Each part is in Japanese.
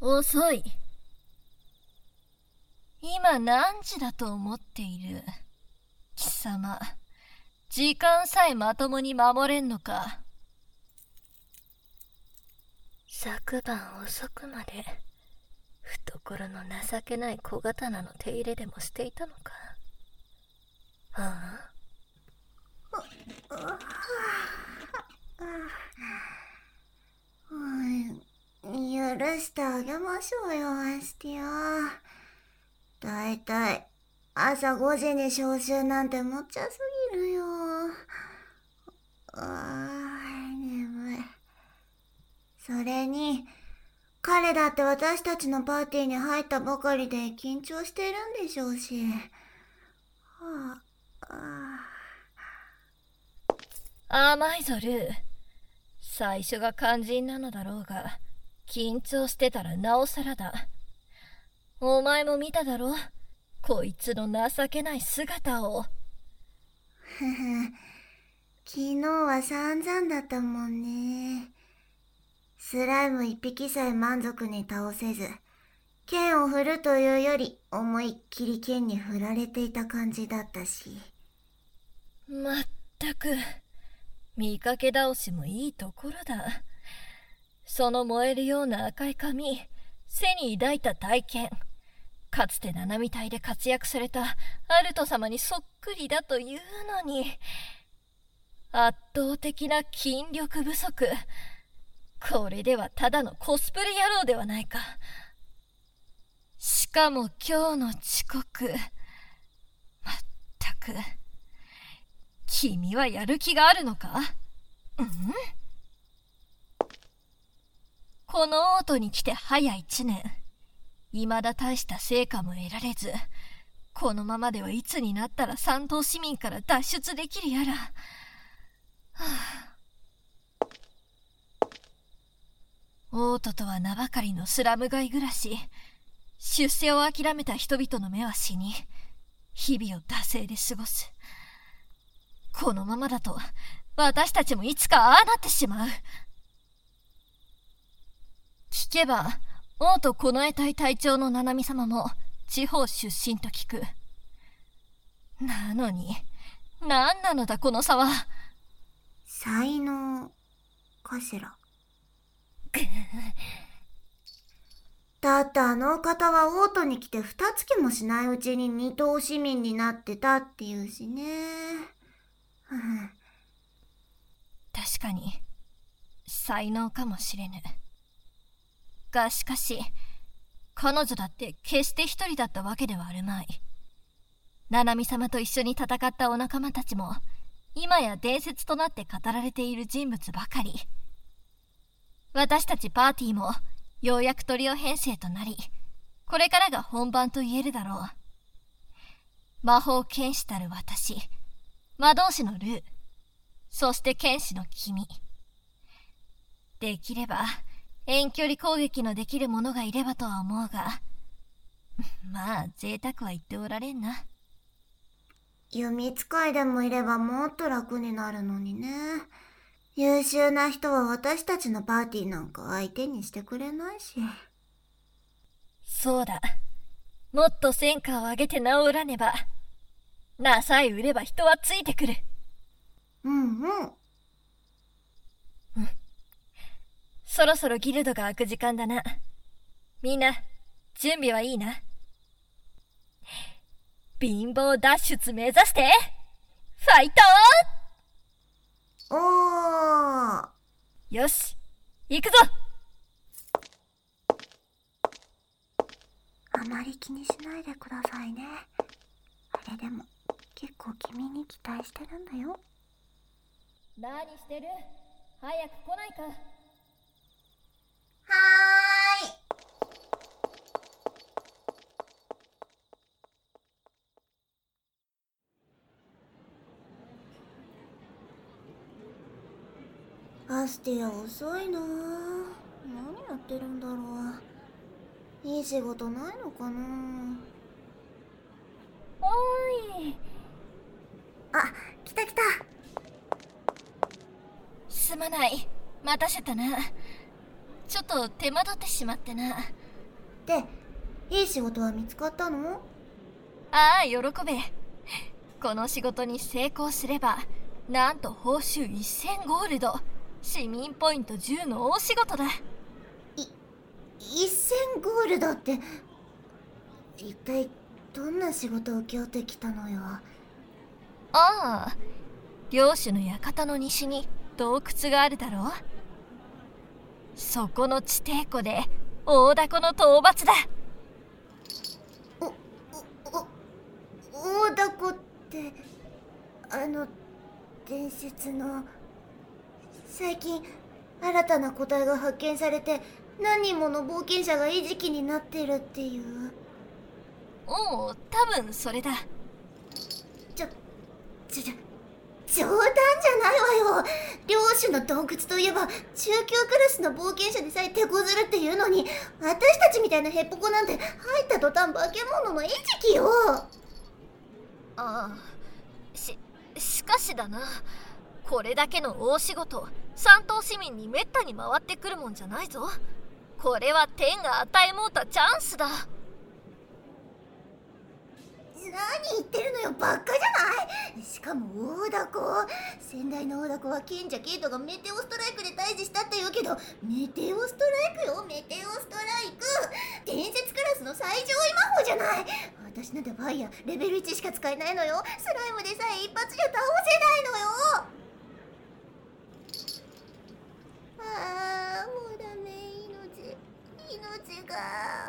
遅い。今何時だと思っている？貴様、時間さえまともに守れんのか。昨晩遅くまで懐の情けない小刀の手入れでもしていたのか。ああ、 許してあげましょうよ、アスティア。だいたい朝5時に招集なんてむっちゃすぎるよ。眠い。それに、彼だって私たちのパーティーに入ったばかりで緊張しているんでしょうし。 甘いぞルー。最初が肝心なのだろうが、緊張してたらなおさらだ。お前も見ただろ、こいつの情けない姿を。 昨日は散々だったもんね。スライム一匹さえ満足に倒せず、剣を振るというより思いっきり剣に振られていた感じだったし。 まったく、見かけ倒しもいいところだ。その燃えるような赤い髪、背に抱いた体験、かつて七海隊で活躍されたアルト様にそっくりだというのに、圧倒的な筋力不足。これではただのコスプレ野郎ではないか。しかも今日の遅刻。まったく、君はやる気があるのか？このオートに来て早1年。未だ大した成果も得られず、このままではいつになったら山東市民から脱出できるやら。オートとは名ばかりのスラム街暮らし。出世を諦めた人々の目は死に、日々を惰性で過ごす。このままだと私たちもいつかああなってしまう。聞けば王と近衛隊隊長の七海様も地方出身と聞く。なのに何なのだこの差は。 才能かしら。だってあのお方はオートに来て2月もしないうちに二等市民になってたっていうしね。 確かに才能かもしれぬ。がしかし彼女だって決して一人だったわけではあるまい。七海様と一緒に戦ったお仲間たちも今や伝説となって語られている人物ばかり。私たちパーティーもようやくトリオ編成となり、これからが本番と言えるだろう。魔法剣士たる私、魔導士のルー、そして剣士の君。できれば遠距離攻撃のできる者がいればとは思うが、まあ贅沢は言っておられんな。 弓使いでもいればもっと楽になるのにね。優秀な人は私たちのパーティーなんか相手にしてくれないし。 そうだ、もっと戦果を上げて名を売らねば。名さえ売れば人はついてくる。そろそろギルドが開く時間だな。みんな準備はいいな。貧乏脱出目指してファイトおー！ よし、行くぞ。 あまり気にしないでくださいね。あれでも結構君に期待してるんだよ。 何してる？早く来ないか。 はーい。アスティア遅いなぁ。何やってるんだろう。いい仕事ないのかな。 おーい。 あ、来た来た。 すまない、待たせたな。ちょっと手間取ってしまってな。 っていい仕事は見つかったの？ ああ、喜べ。この仕事に成功すれば、なんと報酬1000ゴールド、市民ポイント10の大仕事だ。 1000ゴールドって一体どんな仕事を請け負ってきたのよ。 ああ、領主の館の西に洞窟があるだろう。そこの地底湖で大凧の討伐だ。 大凧って伝説の。最近新たな個体が発見されて何人もの冒険者が餌食になってるっていう。 おお、多分それだ。 冗談じゃないわよ。領主の洞窟といえば中級クラスの冒険者でさえ手こずるっていうのに、私たちみたいなヘッポコなんて入った途端化け物の餌食よ。 ああ、しかしだな、これだけの大仕事、山東市民にめったに回ってくるもんじゃないぞ。これは天が与えもうたチャンスだ。 何言ってるのよ、ばっかじゃない。しかも大凧、先代の大凧は賢者ケイトがメテオストライクで退治したって言うけど、メテオストライクよ、メテオストライク。伝説クラスの最上位魔法じゃない。私なんてファイヤーレベル1しか使えないのよ。スライムでさえ一発じゃ倒せないのよ。ああ、もうダメ。命が。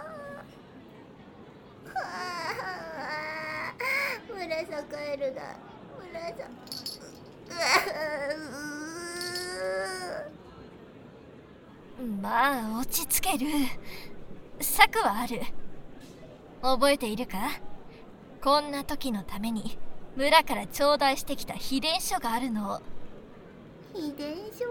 はあ、村さカエルだ。村さ。 まあ、落ち着ける。策はある。覚えているか？こんな時のために村から頂戴してきた秘伝書があるの。 秘伝書？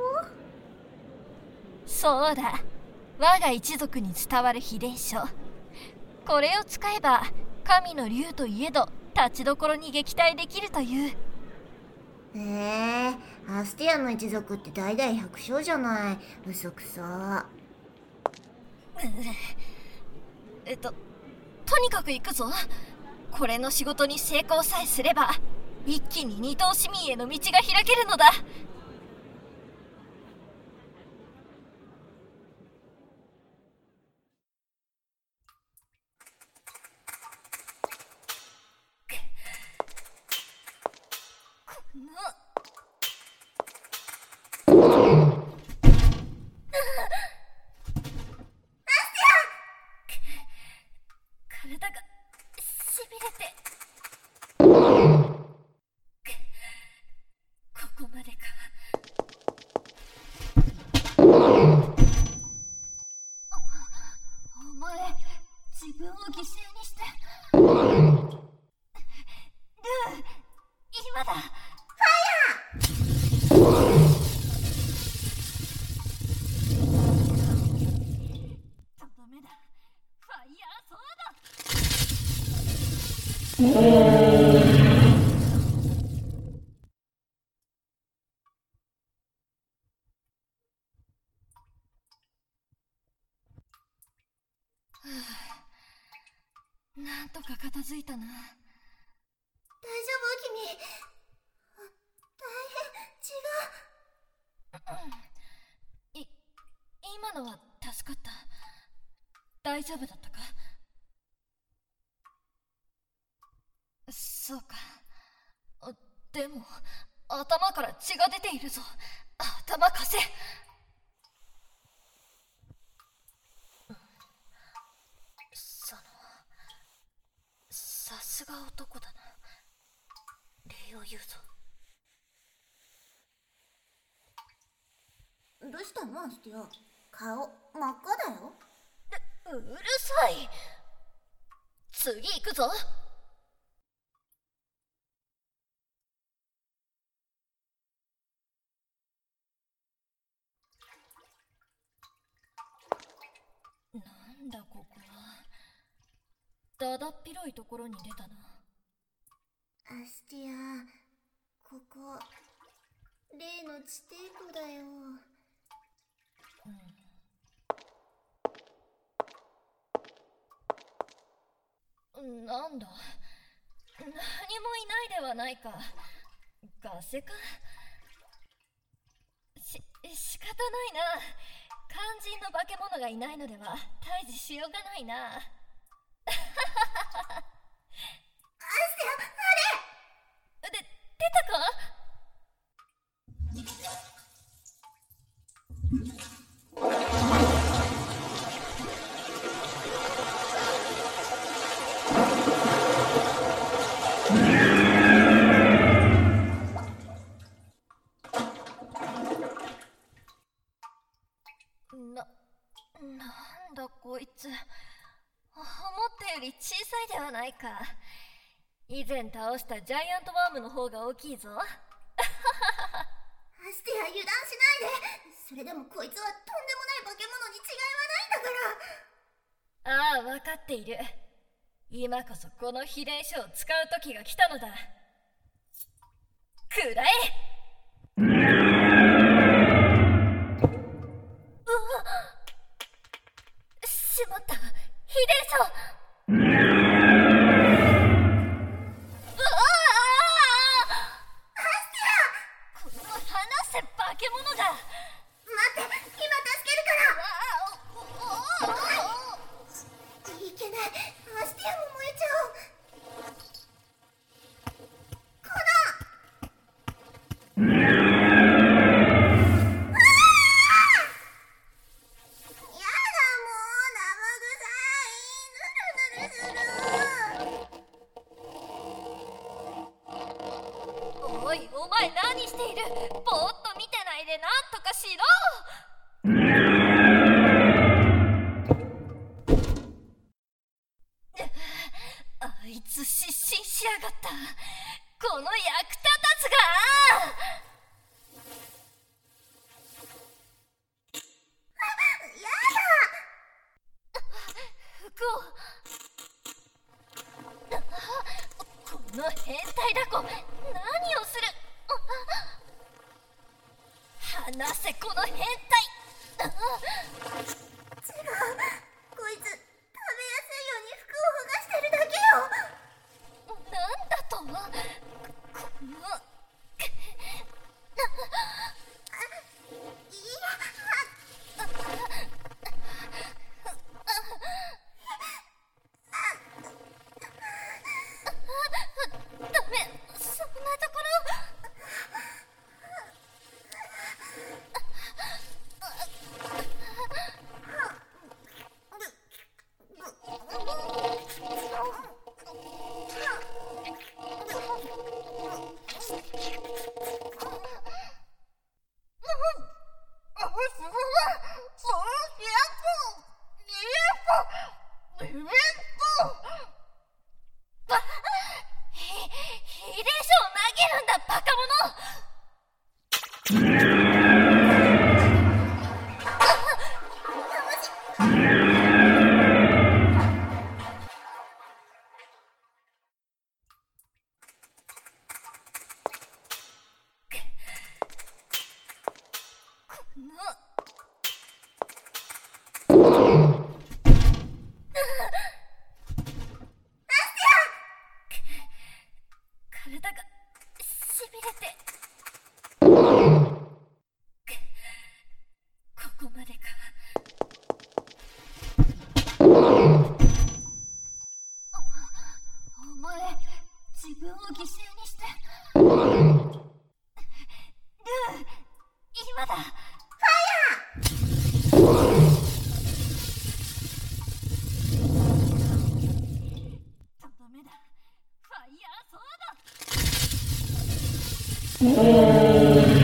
そうだ、我が一族に伝わる秘伝書。これを使えば神の竜といえど立ちどころに撃退できるという。 アスティアの一族って代々百姓じゃない。嘘くさ。 とにかく行くぞ。これの仕事に成功さえすれば一気に二等市民への道が開けるのだ。体がしびれて。ここまでか。お前、自分を犠牲にしてルー、今だ。とどめだ。ファイヤーソード。なんとか片付いたな。 大丈夫君？大変。 今のは助かった。大丈夫だったか？そうか。でも頭から血が出ているぞ。頭貸せ。さすが男だな。礼を言うぞ。 どうしたのアスティア？顔真っ赤だよ。 うるさい。次行くぞ。なんだここは。だだっ広いところに出たな。 アスティア、ここ例の地底湖だよ。 なんだ、何もいないではないか。ガセか。仕方ないな。肝心の化け物がいないのでは退治しようがないな。 アステア、あれ出たか？なんだこいつ、思ったより小さいではないか。以前倒したジャイアントワームの方が大きいぞ。 アステア、油断しないで。それでもこいつはとんでもない化け物に違いはないんだから。 ああ、わかっている。今こそこの秘伝書を使う時が来たのだ。くらえ。うわっ、しまった、秘伝書。おい、お前何している？ぼーっと見てないでなんとかしろ！あいつ失神しやがった。この役立たずが！この変態だこ、何をする？離せこの変態！ 違う、こいつ食べやすいように服を剥がしてるだけよ。 なんだと？このダメ、そんなところ。秘伝書を投げるんだ、バカ者！体がしびれて、ここまでか。お前、自分を犠牲にしてルー、今だ。とどめだ、ファイヤーソード！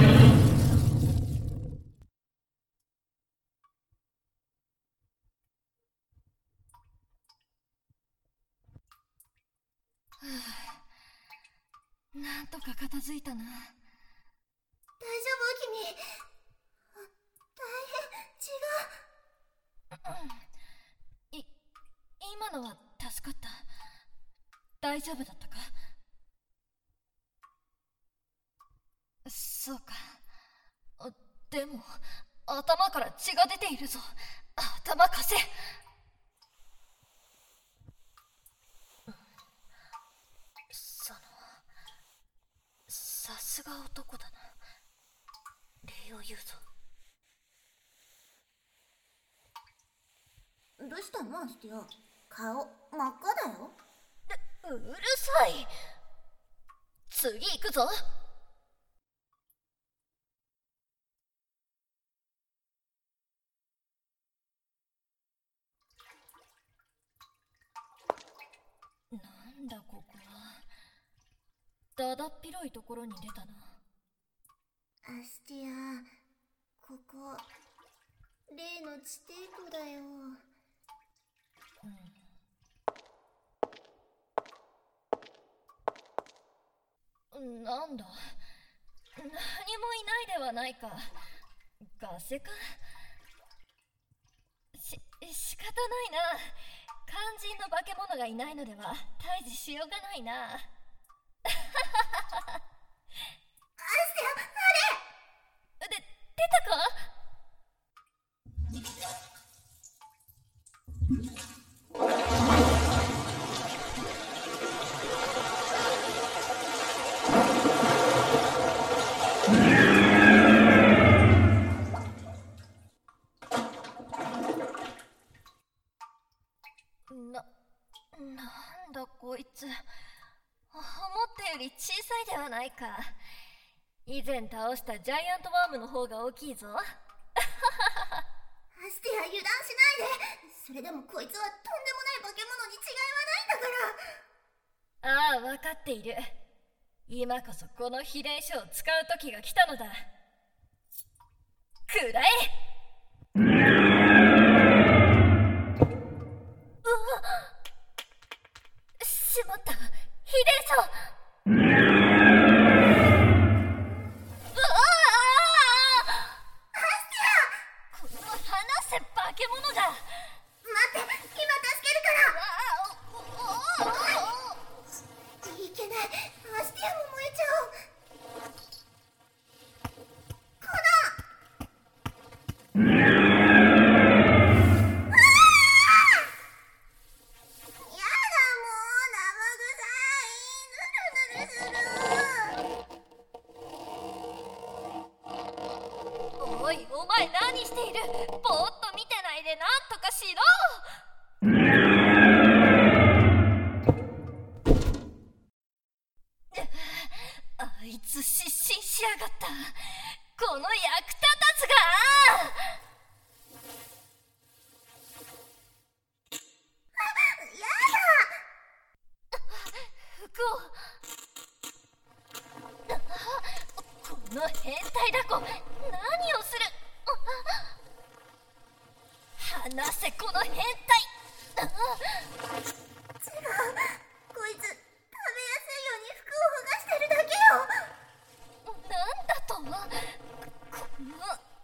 なんとか片付いたな。 大丈夫君？大変、 今のは助かった。大丈夫だったか？そうか。でも頭から血が出ているぞ。頭貸せ。 が男だな。礼を言うぞ。 どうしたのアスティア？顔真っ赤だよ。 うるさい。次行くぞ。なんだここは。だだっ広いところに出たな。 アスティア、ここ例の地底湖だよ。 なんだ、何もいないではないか。ガセか。仕方ないな。肝心の化け物がいないのでは退治しようがないな。 アスティア、 出たか？なんだこいつ。思ったより小さいではないか。以前倒したジャイアントワームの方が大きいぞ。 アスティア、油断しないで。それでもこいつはとんでもない化け物に違いはないんだから。 ああ、わかっている。今こそこの秘伝書を使う時が来たのだ。くらえ。しまった、秘伝書。この離せ化け物が。 待って、今助けるから。いけない、アスティアも燃えちゃう。 おい、お前何している？ぼーっと見てないでなんとかしろ。あいつ失神しやがった。この役立たずが。服を。この変態だこ、何をする。離せこの変態。 違う、こいつ食べやすいように服を剥がしてるだけよ。 なんだと？この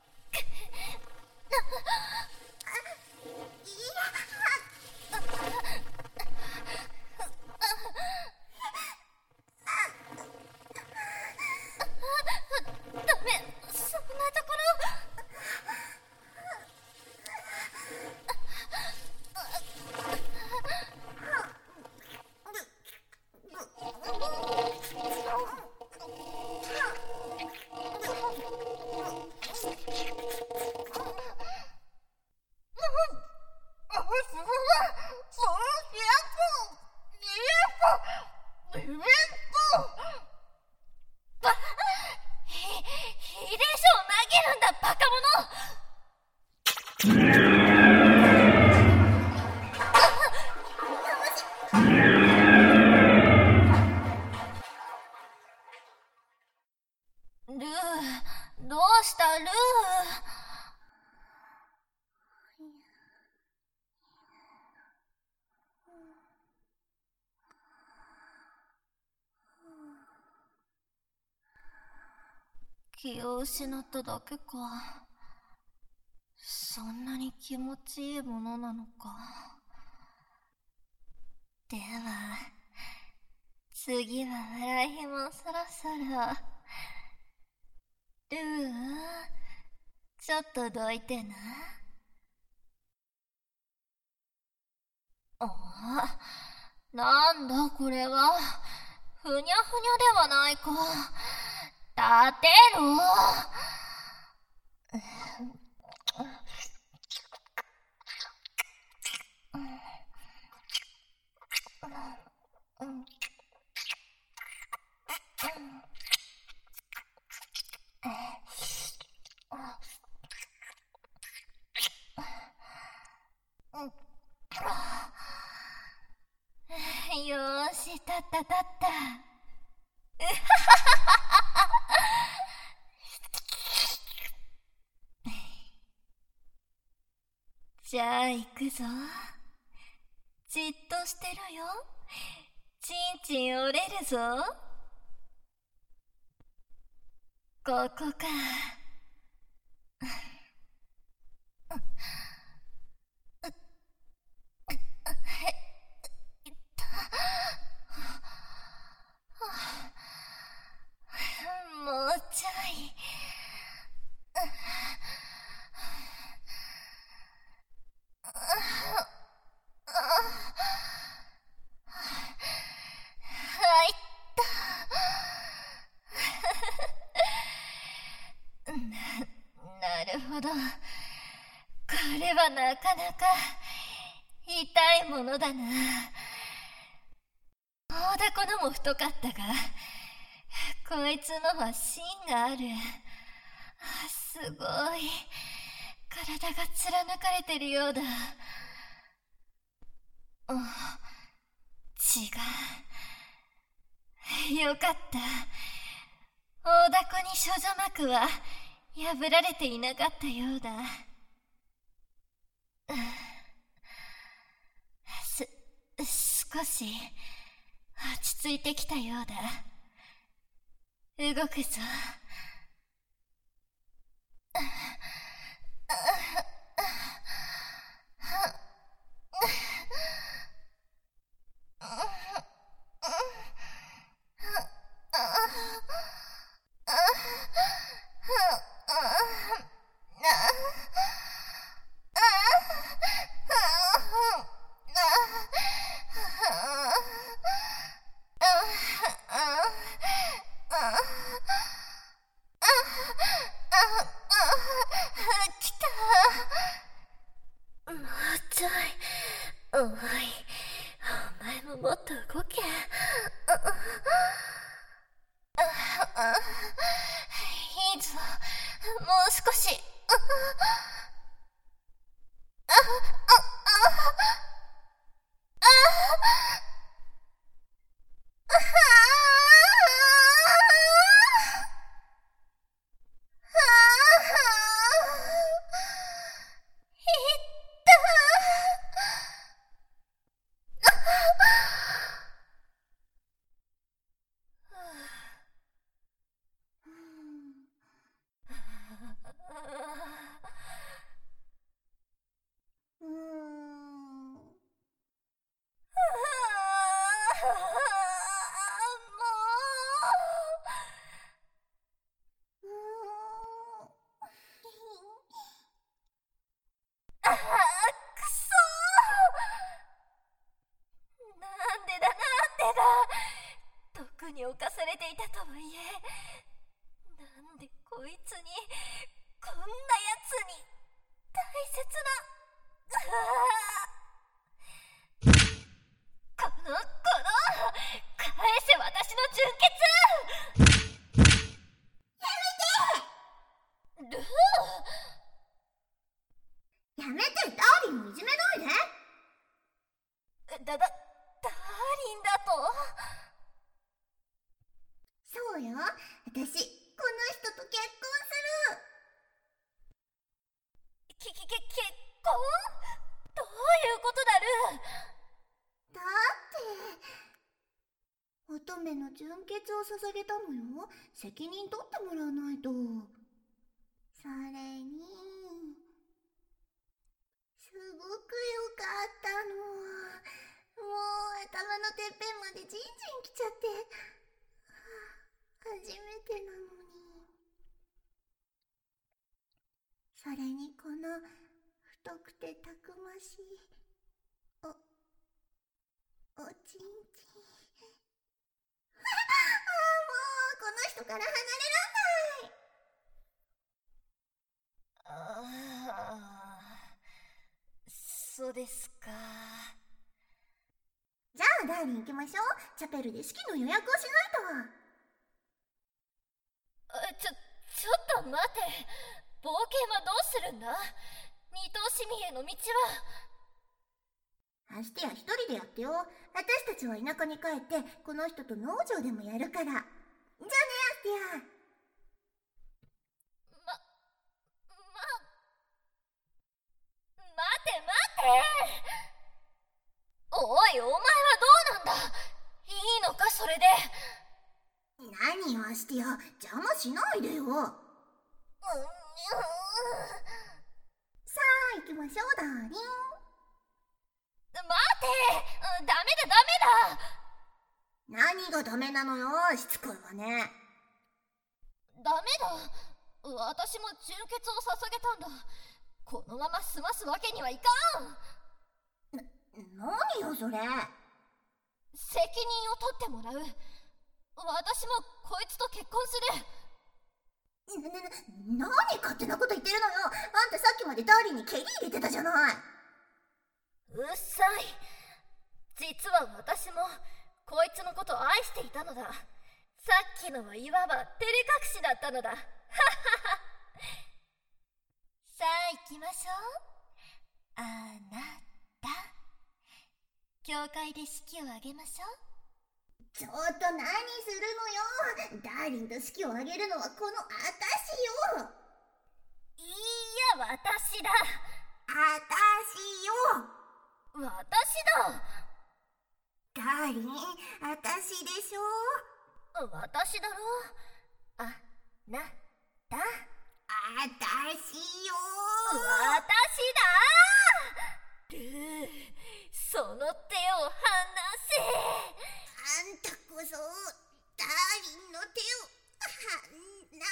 ダメ、そんなところ。秘伝書を投げるんだ、バカ者。ルー、どうしたルー？気を失っただけか。そんなに気持ちいいものなのか。では次は笑いもそろそろ。ルー、ちょっとどいてな。なんだこれは。ふにゃふにゃではないか。 立てろ。よーし、立った立った。じゃあ行くぞ。じっとしてろよ。ちんちん折れるぞ。ここか。もうちょい。入った。なるほど。これはなかなか痛いものだな。大凧のも太かったが、こいつのは芯がある。すごい。体が貫かれてるようだ。違う。よかった。大凧に処女膜は破られていなかったようだ。少し落ち着いてきたようだ。動くぞ。来た。もうちょい。おい、お前ももっと動け。いいぞ、もう少し。毒に侵されていたとはいえ、なんでこいつに、こんなやつに大切な返せ私の純潔。ルやめて、ダーリンをいじめないで。 ダーリンだと。 そうよ、私この人と結婚する。 結婚？どういうことだ、ルー。 だって乙女の純潔を捧げたのよ。責任取ってもらわないと。それにすごく良かったの。もう頭のてっぺんまでジンジンきちゃって。初めてなのに。それにこの太くてたくましいおちんちん。もうこの人から離れらんない。 そうですか。 じゃあダーリン行きましょう。チャペルで式の予約をしないちょっと待て。冒険はどうするんだ？二等市民への道は。 アスティア一人でやってよ。私たちは田舎に帰ってこの人と農場でもやるから。じゃあね、アスティア。 待て。おい、お前はどうなんだ？いいのか、それで。 何よアスティア、邪魔しないでよ。さあ行きましょうダーリン。 待て、ダメだ。 何がダメなのよ、しつこいわね。 ダメだ。私も純血を捧げたんだ。このまま済ますわけにはいかん。 何よそれ。 責任を取ってもらう。私もこいつと結婚する。 何勝手なこと言ってるのよ。あんたさっきまでダーリンに蹴り入れてたじゃない。 うっさい。実は私もこいつのことを愛していたのだ。さっきのはいわば照れ隠しだったのだ。さあ行きましょう。あなた、教会で式を挙げましょう。 ちょっと何するのよ。ダーリンと式を挙げるのはこの私よ。 いいや、私だ。 私よ。 私だ。 ダーリン、私でしょ。 私だろ。あなた。 私よ。 私だ。ルー、その手を離せ。 あんたこそダーリンの手を離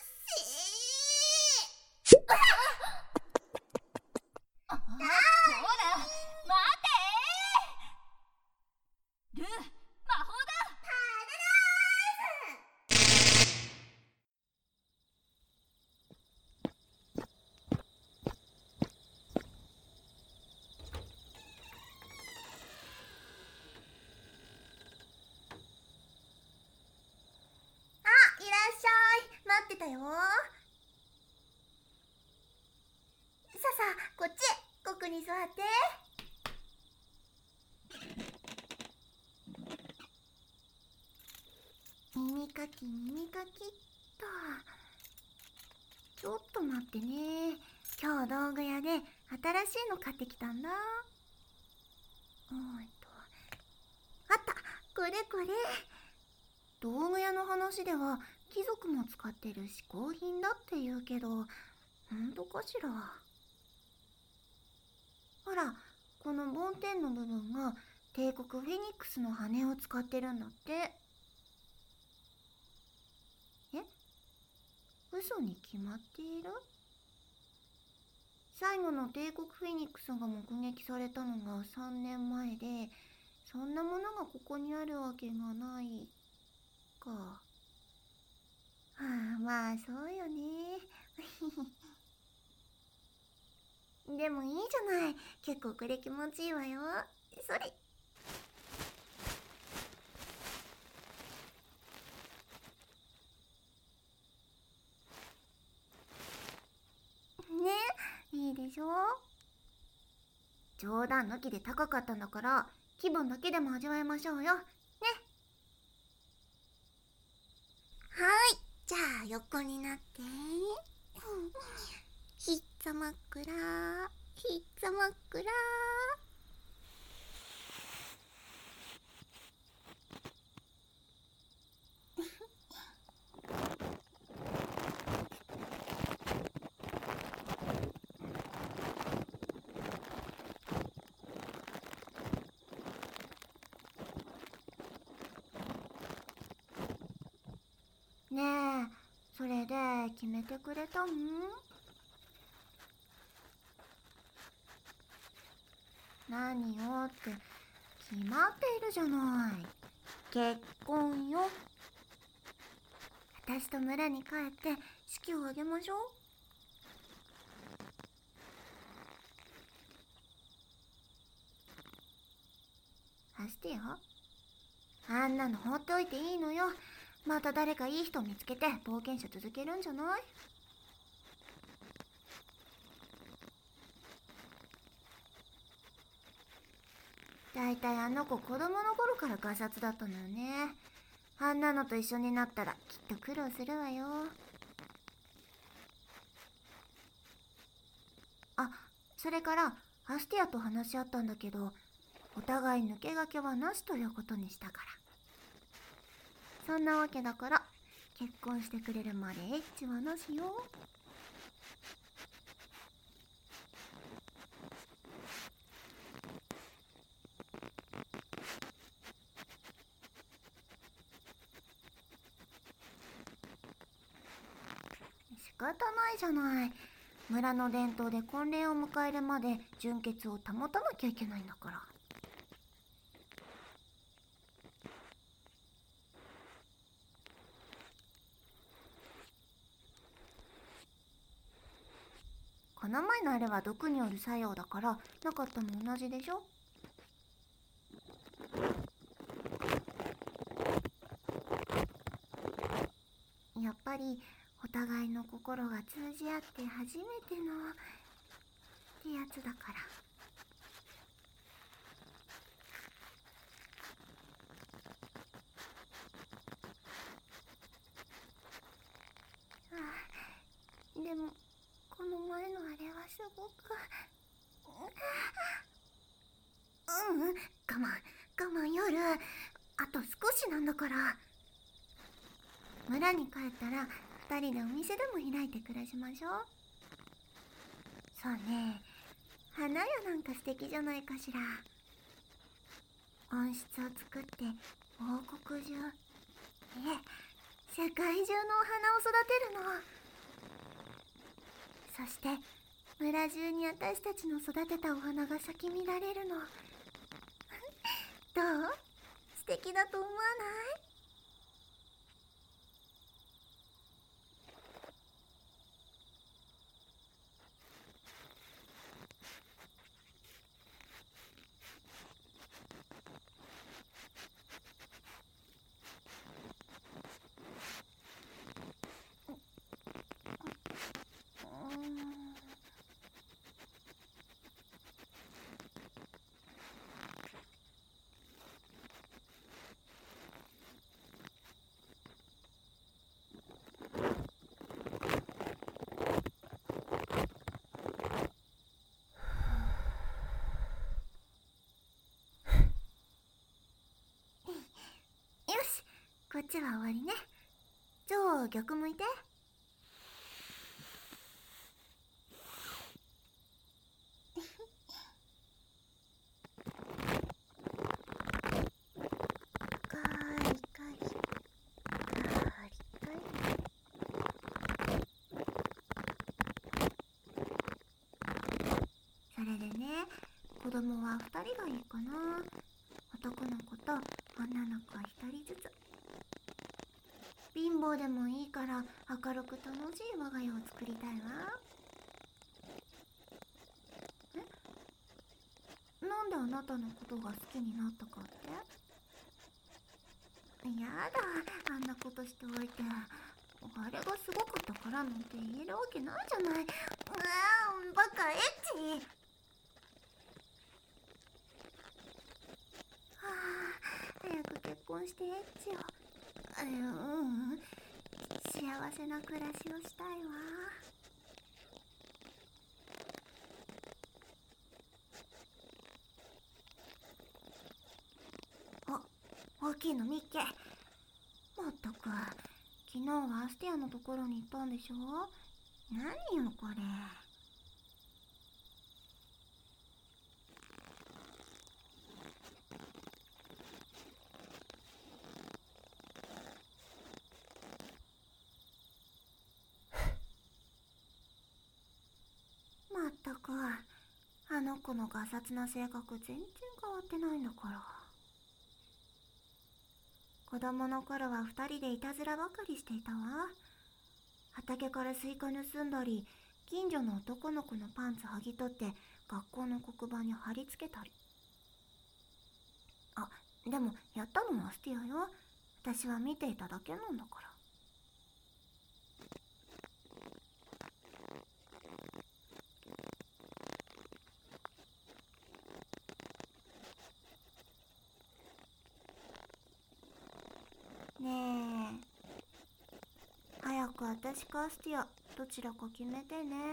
せ。 ほら、待て。ルー、魔法だ。 いらっしゃい。待ってたよ。さあこっちへ。ここに座って。耳かきっと。ちょっと待ってね。今日道具屋で新しいの買ってきたんだ。あった、これ。道具屋の話では貴族も使ってる嗜好品だって言うけど、本当かしら。ほら、この梵天の部分が帝国フェニックスの羽を使ってるんだって。嘘に決まっている？最後の帝国フェニックスが目撃されたのが3年前で、そんなものがここにあるわけがないか。まあそうよね。でもいいじゃない。結構これ気持ちいいわよ。それ。ね、いいでしょ。冗談抜きで高かったんだから、気分だけでも味わいましょうよ。ね。はい、じゃあ横になって。ひっざまっくら。ねえ、それで決めてくれたん？何よって決まっているじゃない。結婚よ。私と村に帰って式を挙げましょう。 貸してよ。あんなの放っておいていいのよ。また誰かいい人見つけて冒険者続けるんじゃない？だいたいあの子子供の頃からガサツだったのよね。あんなのと一緒になったらきっと苦労するわよ。あ、それからアスティアと話し合ったんだけど、お互い抜け駆けはなしということにしたから。そんなわけだから結婚してくれるまでエッチはなしよ。仕方ないじゃない。村の伝統で婚礼を迎えるまで純潔を保たなきゃいけないんだから。この前のあれは毒による作用だからなかったも同じでしょ。やっぱりお互いの心が通じ合って初めてのってやつだから。でもこの前のあれはすごく我慢夜。あと少しなんだから。村に帰ったら2人でお店でも開いて暮らしましょう。そうね、花屋なんか素敵じゃないかしら。温室を作って王国中、いえ世界中のお花を育てるの。そして村中に私たちの育てたお花が咲き乱れるの。どう？素敵だと思わない？よし、こっちは終わりね。じゃあ逆向いて。カリカリカリカリ。それでね、子供は2人がいいかな。男の子と女の子は1人ずつ。貧乏でもいいから明るく楽しい我が家を作りたいわ。なんであなたのことが好きになったかって？やだ、あんなことしておいて。あれがすごかったからなんて言えるわけないじゃない。バカエッチ。早く結婚してエッチを。幸せな暮らしをしたいわ。大きいの見っけ。まったく、昨日はアスティアのところに行ったんでしょ。何よこれ。まったく、あの子のガサツな性格全然変わってないんだから。子供の頃は2人でいたずらばかりしていたわ。畑からスイカ盗んだり、近所の男の子のパンツ剥ぎ取って学校の黒板に貼り付けたり。 あ、でもやったのはスティアよ。私は見ていただけなんだから。ねえ、早く私かスティアどちらか決めてね。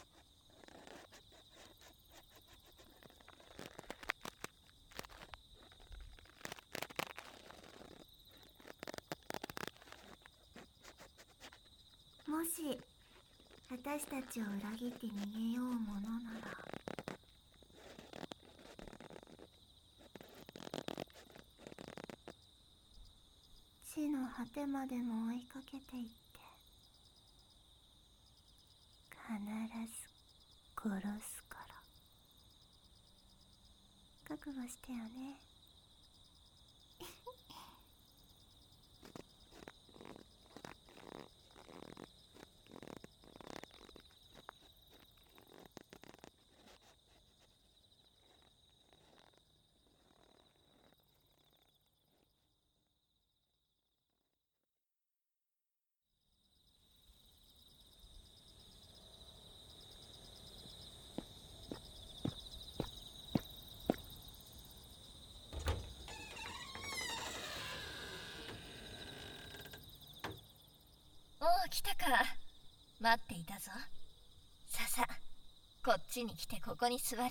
もし私たちを裏切って逃げようものなら、地の果てまでも追いかけていって必ず殺すから、覚悟してよね。 おお、来たか。待っていたぞ。ささ、こっちに来てここに座れ。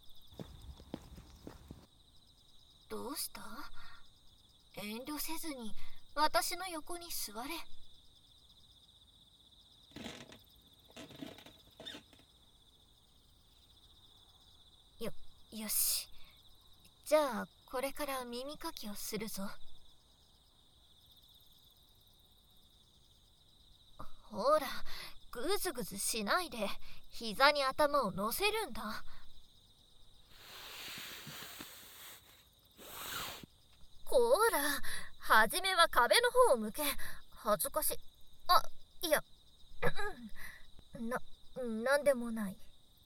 どうした？遠慮せずに私の横に座れ。よし。じゃあこれから耳かきをするぞ。ほら、ぐずぐずしないで膝に頭を乗せるんだ。こら、はじめは壁の方を向け。恥ずかしい。あ、いや、なんでもない。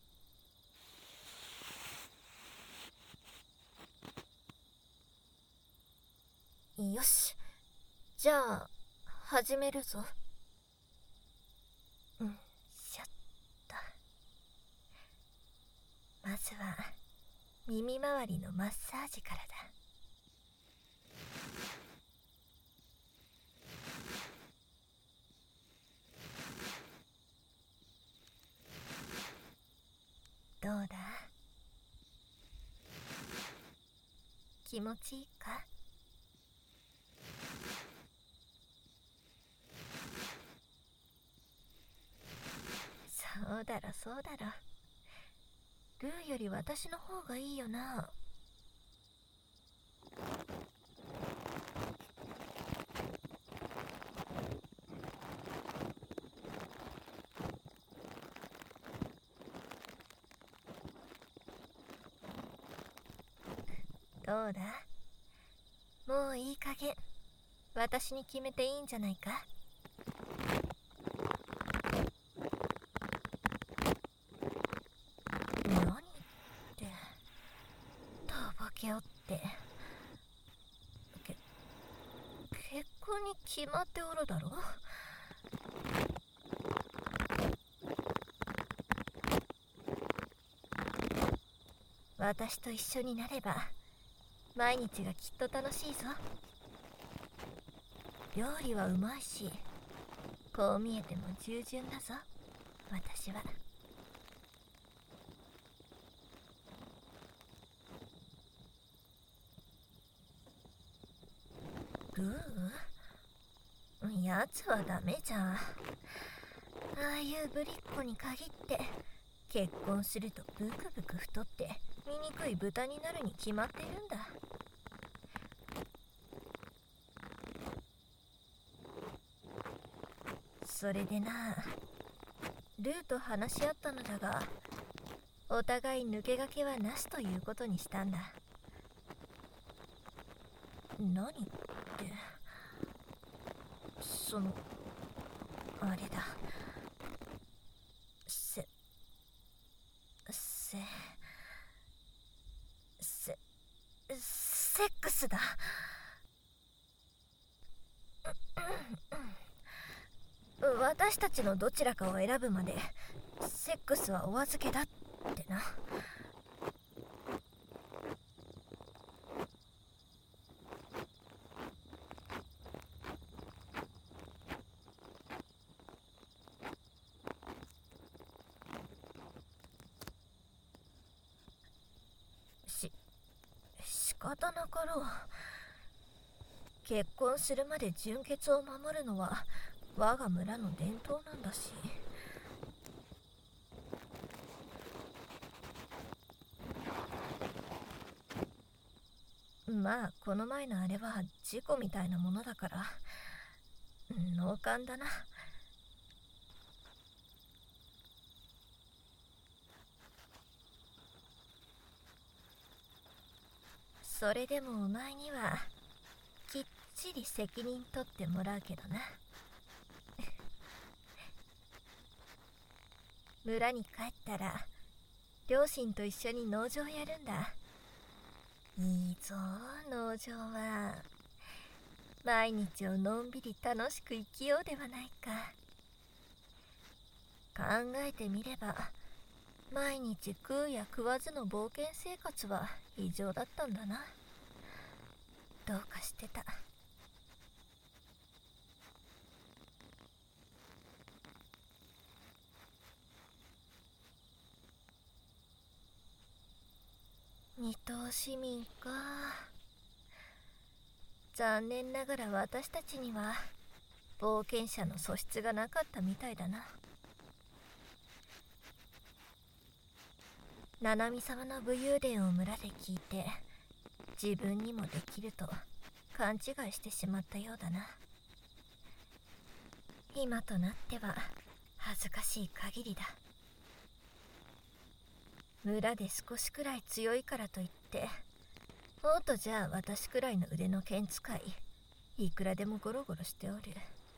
よし、じゃあ始めるぞ。しゃった。まずは耳周りのマッサージからだ。どうだ？気持ちいいか？そうだろそうだろ。ルーより私の方がいいよな。どうだ？もういい加減私に決めていいんじゃないか？何ってとぼけおって。結婚に決まっておるだろ。私と一緒になれば毎日がきっと楽しいぞ。料理はうまいし、こう見えても従順だぞ私は。ルー？やつはダメじゃん。ああいうぶりっ子に限って結婚するとブクブク太って醜い豚になるに決まってるんだ。それでな、ルーと話し合ったのだが、お互い抜け駆けはなしということにしたんだ。何って、あれだ。セックス私たちのどちらかを選ぶまでセックスはお預けだってな。仕方なかろう。結婚するまで純潔を守るのは我が村の伝統なんだし。まあこの前のあれは事故みたいなものだから脳幹だな。それでもお前にはきっちり責任取ってもらうけどな。村に帰ったら両親と一緒に農場やるんだ。いいぞ農場は。毎日をのんびり楽しく生きようではないか。考えてみれば毎日食うや食わずの冒険生活は異常だったんだな。どうかしてた。二等市民か。残念ながら私たちには冒険者の素質がなかったみたいだな。七海様の武勇伝を村で聞いて自分にもできると勘違いしてしまったようだな。今となっては恥ずかしい限りだ。村で少しくらい強いからといって王とじゃあ私くらいの腕の剣使いいくらでもゴロゴロしておる。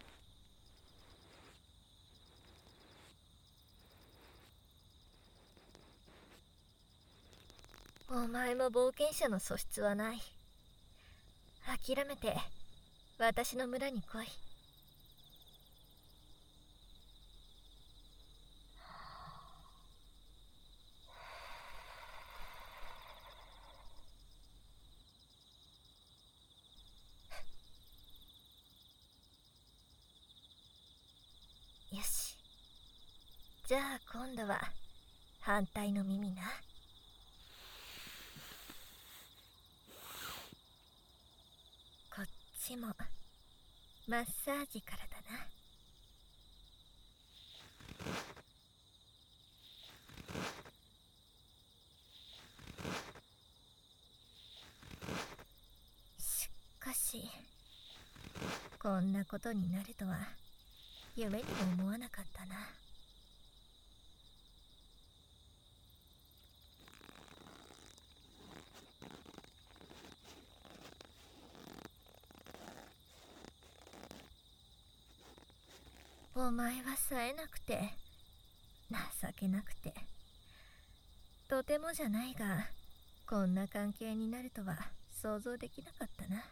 お前も冒険者の素質はない。諦めて私の村に来い。よし。じゃあ今度は反対の耳な。こっちもマッサージからだな。しかしこんなことになるとは夢にも思わなかったな。お前は冴えなくて情けなくてとてもじゃないがこんな関係になるとは想像できなかったな。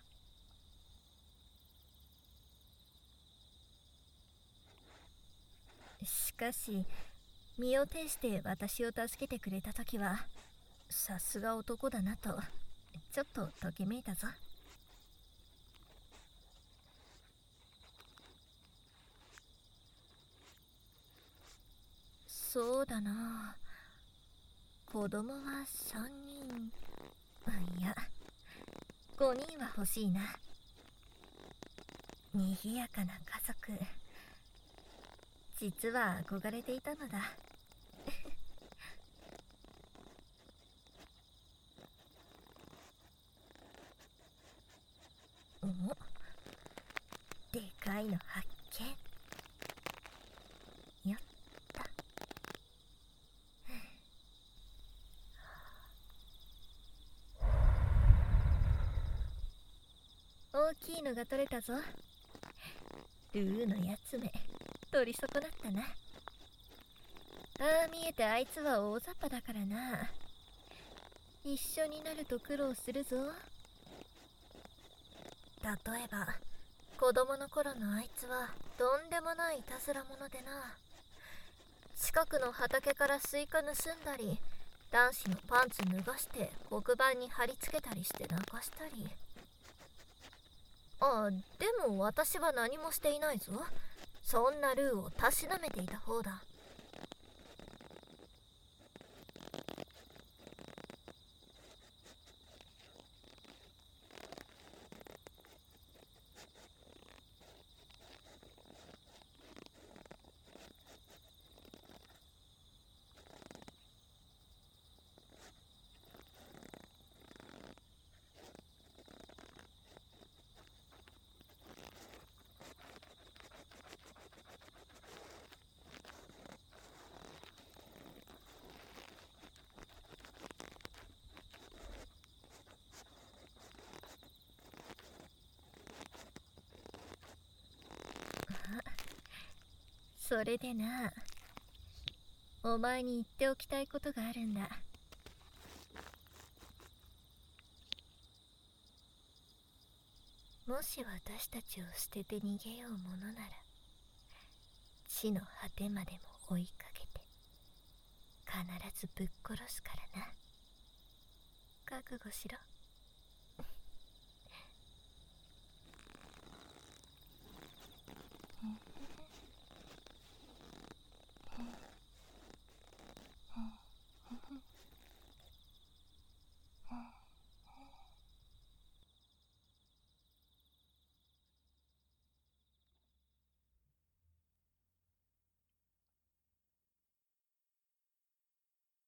しかし身を挺して私を助けてくれた時はさすが男だなとちょっとときめいたぞ。そうだな。子供は3人、いや5人は欲しいな。にぎやかな家族。実は憧れていたのだ。お、でかいの発見。よっと。大きいのが取れたぞ。ルーのやつめ取り損なったな。ああ見えてあいつは大雑把だからな。一緒になると苦労するぞ。例えば子供の頃のあいつはとんでもないいたずら者でな。近くの畑からスイカ盗んだり、男子のパンツ脱がして黒板に貼り付けたりして泣かしたり。でも私は何もしていないぞ。そんなルーをたしなめていた方だ。それでな、お前に言っておきたいことがあるんだ。もし私たちを捨てて逃げようものなら、地の果てまでも追いかけて必ずぶっ殺すからな。覚悟しろ。